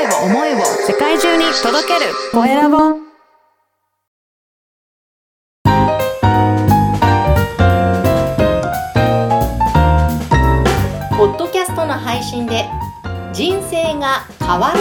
を思いを世界中に届けるコエラボ。ポッドキャストの配信で人生が変わる。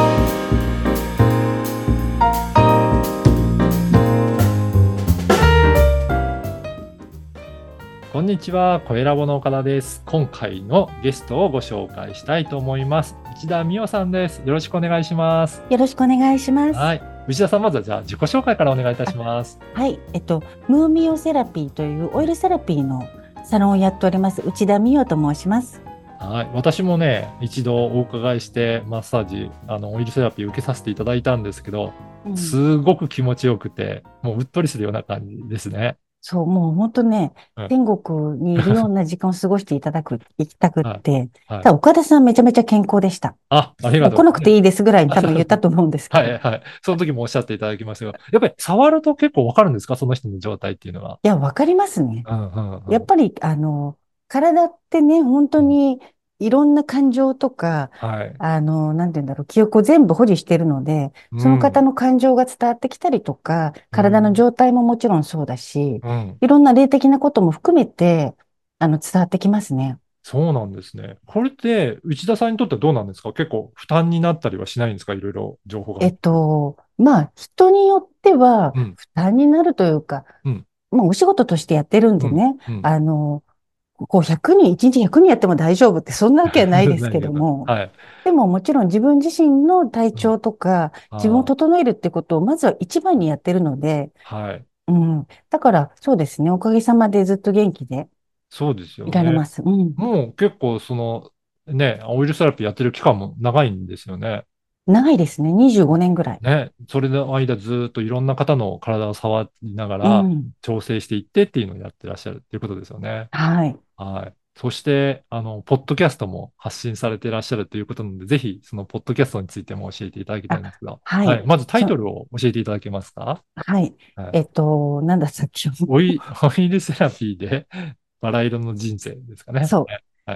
こんにちは、コエラボの岡田です。今回のゲストをご紹介したいと思います。内田美代さんです。よろしくお願いします。 よろしくお願いします。 はい。内田さん、まずはじゃあ自己紹介からお願いいたします。 はい。ムーミオセラピーというオイルセラピーのサロンをやっております、内田美代と申します。 はい。私もね、一度お伺いしてマッサージ、オイルセラピー受けさせていただいたんですけど、すごく気持ちよくて、もううっとりするような感じですね。 そう、もう本当ね、天国にいるような時間を過ごしていただきたくって、ただ岡田さんめちゃめちゃ健康でした。 ありがとう。 来なくていいですぐらいに多分言ったと思うんですけど。 はいはい。その時もおっしゃっていただきましたが、やっぱり触ると結構わかるんですか、その人の状態っていうのは。 いや、わかりますね。やっぱり、体ってね、本当にいろんな感情とか、なんて言うんだろう、記憶を全部保持しているので、その方の感情が伝わってきたりとか、体の状態ももちろんそうだし、いろんな霊的なことも含めて、伝わってきますね。 そうなんですね。これって、内田さんにとってはどうなんですか？結構負担になったりはしないんですか？いろいろ情報が。 まあ、人によっては負担になるというか、まあ、お仕事としてやってるんでね、100人、1日100人やっても大丈夫って、そんなわけはないですけども、でももちろん自分自身の体調とか、自分を整えるってことをまずは一番にやってるので、だからそうですね、おかげさまでずっと元気でそうですよね。 いられます。 もう結構オイルセラピーやってる期間も長いんですよね。 長いですね。25年ぐらい。 ね。それの間ずっといろんな方の体を触りながら調整していってっていうのをやってらっしゃるっていうことですよね。 はい。 はい。そして、ポッドキャストも発信されていらっしゃるということなので、ぜひ、そのポッドキャストについても教えていただきたいんですけど、 はい。 まずタイトルを教えていただけますか？ はい。なんださっきオイルセラピーでバラ色の人生ですかね。 そう。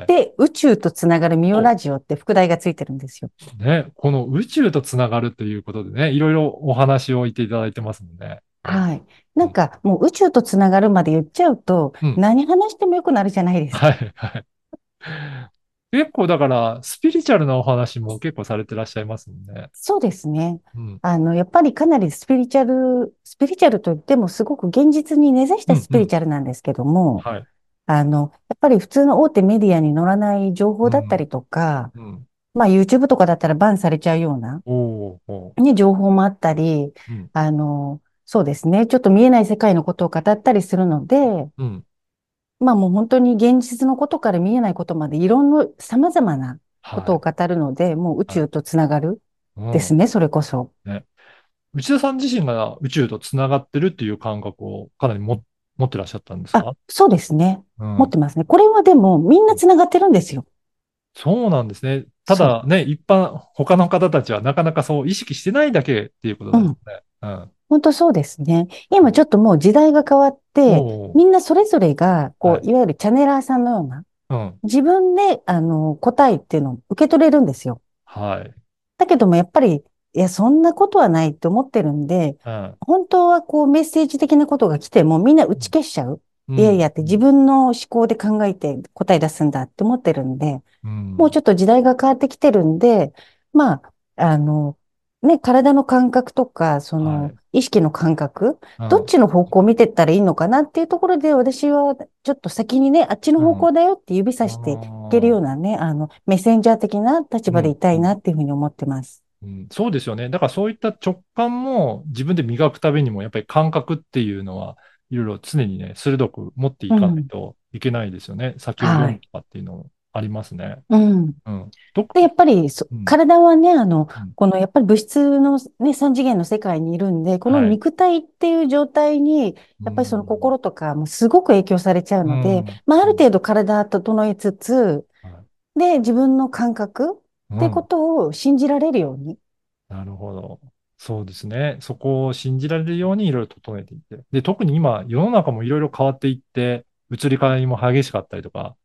で、宇宙とつながるミオラジオって副題がついてるんですよ。 ね、この宇宙とつながるということでね、いろいろお話を言っていただいてますので。 はい。なんか、もう宇宙とつながるまで言っちゃうと、何話してもよくなるじゃないですか。 はい。結構だから、スピリチュアルなお話も結構されてらっしゃいますもんね。 そうですね。やっぱりかなりスピリチュアルといってもすごく現実に根ざしたスピリチュアルなんですけども、やっぱり普通の大手メディアに載らない情報だったりとか、まあ YouTube とかだったらバンされちゃうような、ね、情報もあったり、そうですね。ちょっと見えない世界のことを語ったりするので、まあもう本当に現実のことから見えないことまでいろんな様々なことを語るので、もう宇宙とつながるですね、それこそ。 内田さん自身が宇宙とつながってるっていう感覚をかなり持ってらっしゃったんですか？ そうですね。持ってますね。これはでもみんなつながってるんですよ。 そうなんですね。ただね、他の方たちはなかなかそう意識してないだけっていうことなんですね。 本当そうですね。今ちょっともう時代が変わって、みんなそれぞれが、いわゆるチャネラーさんのような、自分で、答えっていうのを受け取れるんですよ。だけどもやっぱり、いや、そんなことはないって思ってるんで、本当はメッセージ的なことが来てもみんな打ち消しちゃう。いやいやって自分の思考で考えて答え出すんだって思ってるんで、もうちょっと時代が変わってきてるんで、まあ、ね、体の感覚とか、意識の感覚、どっちの方向を見てったらいいのかなっていうところで、私はちょっと先にね、あっちの方向だよって指さしていけるようなね、メッセンジャー的な立場でいたいなっていうふうに思ってます。 そうですよね。だからそういった直感も自分で磨くためにも、やっぱり感覚っていうのは、いろいろ常にね、鋭く持っていかないといけないですよね。先を読むとかっていうのもありますね。 で、やっぱり体はね、このやっぱり物質のね、三次元の世界にいるんで、この肉体っていう状態に、やっぱりその心とかもすごく影響されちゃうので、まあ、ある程度体整えつつ、で、自分の感覚ってことを信じられるように。 なるほど。そうですね。そこを信じられるようにいろいろ整えていって。で、特に今、世の中もいろいろ変わっていって、移り変わりも激しかったりとか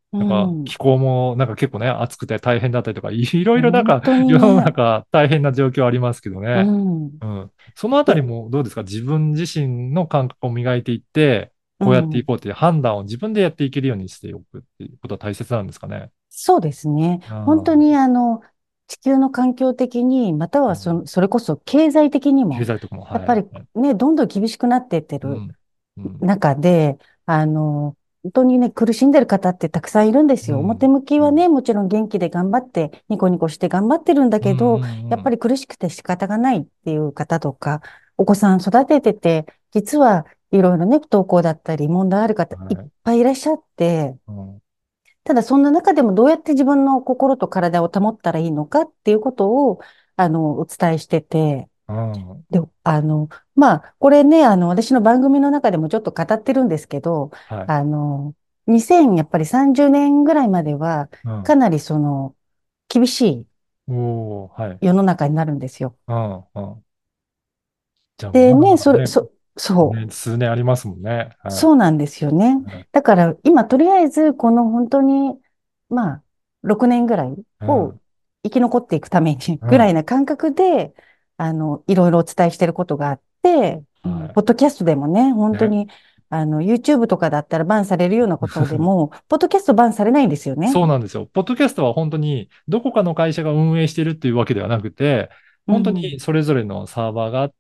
なんか気候もなんか結構ね、暑くて大変だったりとか、いろいろなんか本当に世のね。 中大変な状況ありますけどうね。 ん。 うん。そのあたりで、 もどうですか？自分自身の感覚を磨いていって、こうやっていうん。 こうっていう判断を自分でやっていけるようにしておくっていうことは大切なんですかね。 そうですね。 うん。 本当に地球の環境的に、またはうん、 それこそ経済的にも、 経済とかも、はい。 やっぱりね、どんどん厳しくなっていってるうん。うん。 中で、本当にね、苦しんでる方ってたくさんいるんですよ。表うん。うん。 向きはね、もちろん元気で頑張って、ニコニコして頑張ってるんだうん。 けど、やっうん。 ぱり苦しくて仕方がないっていう方とか、お子さん育ててて、実はいろいろね、不登校だったり問題ある方いっはい。 ぱいいらっしゃって、 うん。 ただそんな中でもどうやって自分の心と体を保ったらいいのかっていうことを、お伝えしてて、 うん。 で、まあ、これね、私の番組の中でもちょっと語ってるんですけど、 はい。 あの、2000やっぱり30年ぐらいまでは、 うん。 かなり厳しいおー、はい。 世の中になるんですよ。 うん。うん。じゃあ、 でね、 まだまだね、 そう。 ね、数年ありますもんね。はい。 そうなんですよね。 はい。 だから今とりあえずこの本当に、まあ、6年ぐらいをうん。 生き残っていくためにうん。 ぐらいな感覚で、いろいろお伝えしていることがあって、 はポッドキャストでもね、本い。ね。 当に、YouTube とかだったらバンされるようなことでも、ポッドキャストバンされないんですよね。 そうなんですよ。ポッドキャストは本当にどこかの会社が運営してるっていうわけではなくて、本当にうん。 それぞれのサーバーがあって、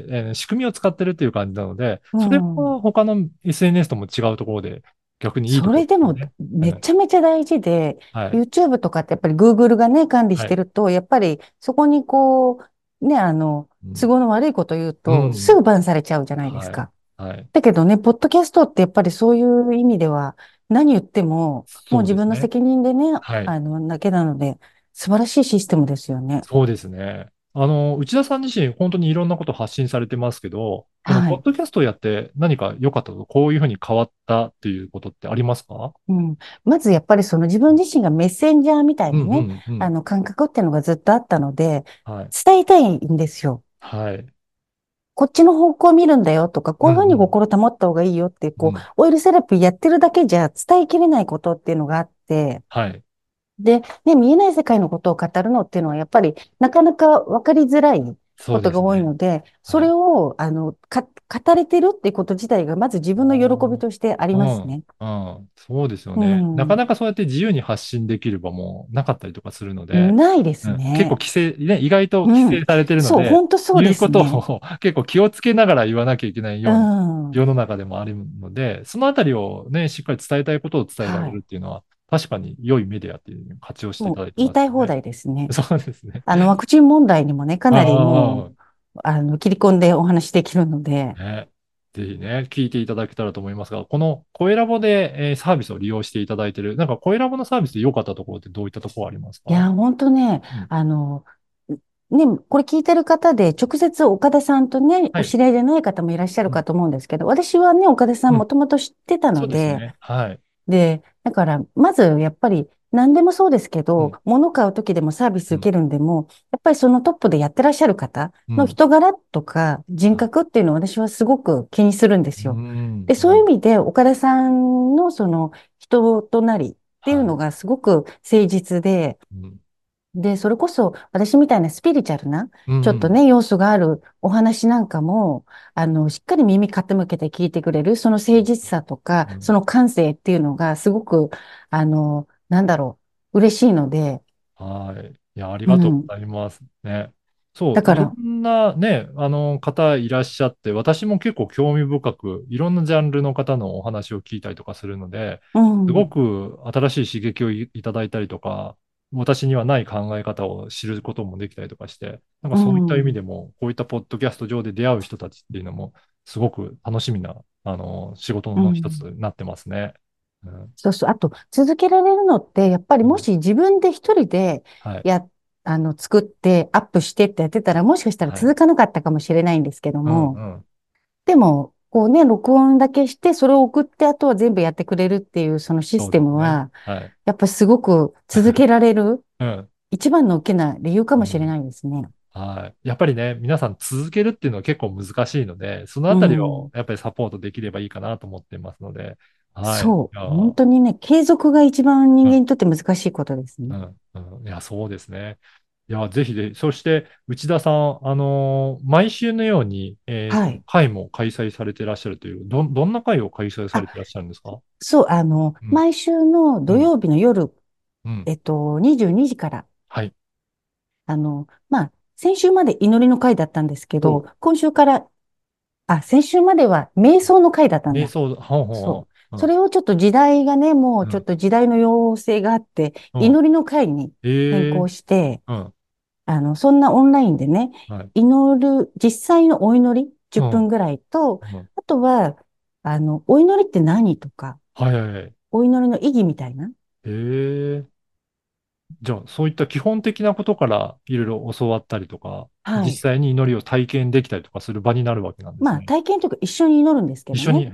仕組みを使ってるっていう感じなので、 うそれん。 は他の SNS とも違うところで逆にいいとそれでもころですよね。うん。 めちゃめちゃ大事で、 はい。 YouTube とかってやっぱり Google がね、管理しはい。 てると、やっぱりそこにね、 うん。 都合の悪いこと言ううと、すん。 ぐバンされちゃうじゃないですはい。 か。 はい。 だけどね、ポッドキャストってやっぱりそういう意味では、何言っても、もうそうですね。 自分の責任でね、 はい。 だけなので、素晴らしいシステムですよね。 そうですね。内田さん自身、本当にいろんなことを発信されてますけど、このはい。 ポッドキャストをやって何か良かったと、こういうふうに変わったっていうことってありますか？ うん。まずやっぱりその自分自身がメッセンジャーみたいうん、うなね、 ん、うん。 感覚っていうのがずっとあったので、 はい。 伝えたいんですよ。 はい。 こっちの方向を見るんだよとか、こういうふうにうん、 心保った方がいいよって、 うん、うん。 オイルセラピーやってるだけじゃ伝えきれないことっていうのがあって、 はい。 で、ね、見えない世界のことを語るのっていうのは、やっぱりなかなか分かりづらいそうことが多いですね。 ので、そはい。 れを、語れてるっていうこと自体が、まず自分の喜びとしてありうん、 ますね。 うん。そうですようね。なかん。 なかそうやって自由に発信できる場もなかったりとかするので、 ないでうん、結構すね。 規制、ね、意外とう規制ん。 されてるのそう、 で、 本当そうで言うことすね。 を結構気をつけながら言わなきゃいけないうようなん。 世の中でもあるので、そのあたりをね、しっかり伝えたいことを伝えられはい。 るっていうのは、確かに良いメディアっていうのを活用していもうただいて言いたい放ますよね。 題ですね。 そうですね。 ワクチン問題にもね、かなりもあう、切り込んでお話できるので、 あ、ね。ぜひね、聞いていただけたらと思いますが、この声ラボで、サービスを利用していただいている、なんか声ラボのサービスで良かったところってどういったところありますか？ いや、本当ね、 うん。 ね、これ聞いてる方で、直接岡田さんとね、 はい。 お知り合いじゃない方もいらっしゃるうん。 かと思うんですけど、私はね、岡田さんうん。 もともと知ってたそうので、 ですね。はい。 で、だから、まず、やっぱり、何でもそうですけど、 うん。 物買うときでもサービスうん。 受けるんでも、やっぱりそのトップでやってらっしゃる方うん。 の人柄とか人はい。 格っていうのを私はすごく気にするんでうすよ。 ん。 で、そういう意味で、岡田さんのその人となりっていうはい。 のがすごく誠実で、 うん。 で、それこそ私みたいなスピリチュアルな、 うん。 ちょっとね、要素があるお話なんかも、しっかり耳傾けて聞いてくれる、その誠実さとか、 うん。 その感性っていうのがすごく、なんだろ嬉しいので、 はい。いや、ありうん。 がとうございますね。そう、いろだから、 んなね、方いらっしゃって、私も結構興味深く、いろんなジャンルの方のお話を聞いたりとかするので、 うすごん、 く新しい刺激をいただいたりとか、私にはない考え方を知ることもできたりとかして、なんかうそういった意味ん、 でも、こういったポッドキャスト上で出会う人たちっていうのも、すごく楽しみな、仕事の一つうん。 になってますね。うん、 そうそう。あと、続けられるのって、やっぱりうん。 もし自分で一人ではい。 や、作ってアップしてってやってたら、もしかしたらはい。 続かなかったかもしれないんですけどうんも、 うん。 でも、こうね、録音だけして、それを送って、あとは全部やってくれるっていう、そのシスそうですね。 テムは、 はい。 やっぱすごく続けられる、 うん。 一番の大きな理由かうん。 もしれないですね。 はい。やっぱりね、皆さん続けるっていうのは結構難しいので、そのあたりうん。 をやっぱりサポートできればいいかなと思ってますので、 そう。本当にね、継続が一番人間にとって難しいことですね。 いや、そうですね。いや、ぜひで、そして、内田さん、毎週のように、会も開催されていらっしゃるという、どんな会を開催されていらっしゃるんですか？ そう、毎週の土曜日の夜、22時から、 はい。 先週まで祈りの会だったんですけど、今週から、先週までは瞑想の会だったんだ。 瞑想、 そう。それをちょっと時代がね、もうちょっと時代の要請があって、祈りの会に変更して、そんなオンラインでね、実際のお祈り10分ぐらいと、あとは、お祈りって何とか、お祈りの意義みたいな。 じゃあ、そういった基本的なことからいろいろ教わったりとか、実際に祈りを体験できたりとかする場になるわけなんですね。 体験というか一緒に祈るんですけどね。 一緒に、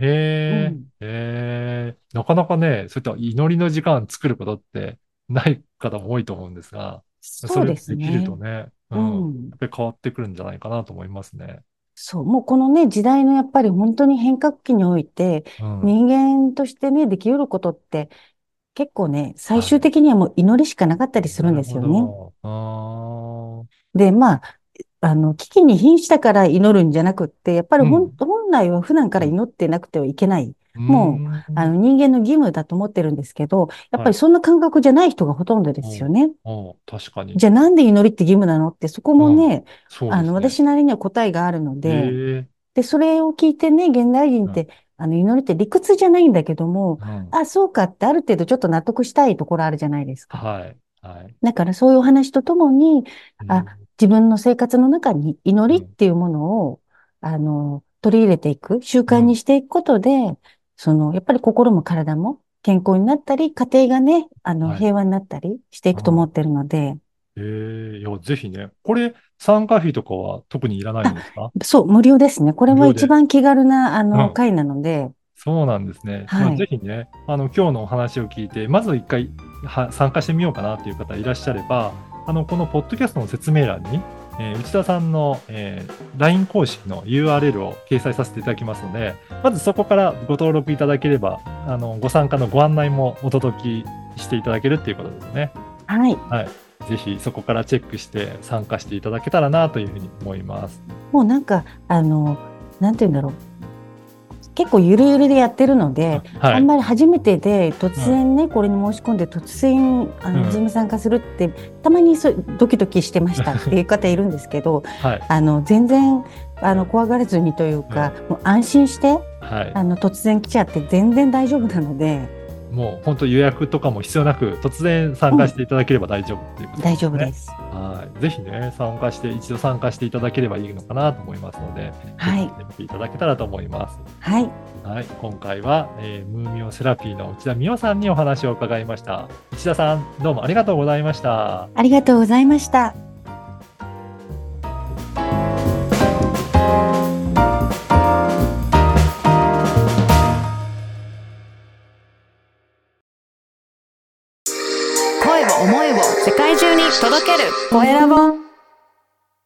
なかなかね、そういった祈りの時間作ることってない方も多いと思うんですが、 そうですね。 それできるとね、やっぱり変わってくるんじゃないかなと思いますね。 そう、もうこのね、時代のやっぱり本当に変革期において、人間としてね、できうることって、結構ね、最終的にはもう祈りしかなかったりするんですよね。で、危機に瀕したから祈るんじゃなくって、やっぱり本来は普段から祈ってなくてはいけない。もう、人間の義務だと思ってるんですけど、やっぱりそんな感覚じゃない人がほとんどですよね。 確かに。 じゃあなんで祈りって義務なのって、そこもね、私なりには答えがあるので、で、それを聞いてね、現代人って、祈りって理屈じゃないんだけども、そうかってある程度ちょっと納得したいところあるじゃないですか。だからそういうお話とともに、自分の生活の中に祈りっていうものを、取り入れていく、習慣にしていくことで、やっぱり心も体も健康になったり、家庭がね、平和になったりしていくと思ってるので。 いや、ぜひね。これ、参加費とかは特にいらないんですか？ そう、無料ですね。これは一番気軽な、会なので。 そうなんですね。ぜひね、今日のお話を聞いて、まず一回参加してみようかなという方いらっしゃれば、このポッドキャストの説明欄に、内田さんの、LINE 公式の URL を掲載させていただきますので、まずそこからご登録いただければ、ご参加のご案内もお届けしていただけるっていうことですね。 はい。 ぜひそこからチェックして参加していただけたらなというふうに思います。 もうなんか、なんて言うんだろう。結構ゆるゆるでやってるので、あんまり初めてで突然ね、これに申し込んで突然、ズーム参加するって、たまにドキドキしてましたっていう方いるんですけど、全然、怖がらずにというか、もう安心して、突然来ちゃって全然大丈夫なので、 もう本当予約とかも必要なく突然参加していただければ大丈夫っていうことですね。 大丈夫です。 ぜひね、一度参加していただければいいのかなと思いますので、見ていただけたらと思います。今回は、ムーミオセラピーの内田美代さんにお話を伺いました。内田さん、どうもありがとうございました。 ありがとうございました。 声を思いを世界中に届けるコエラボ。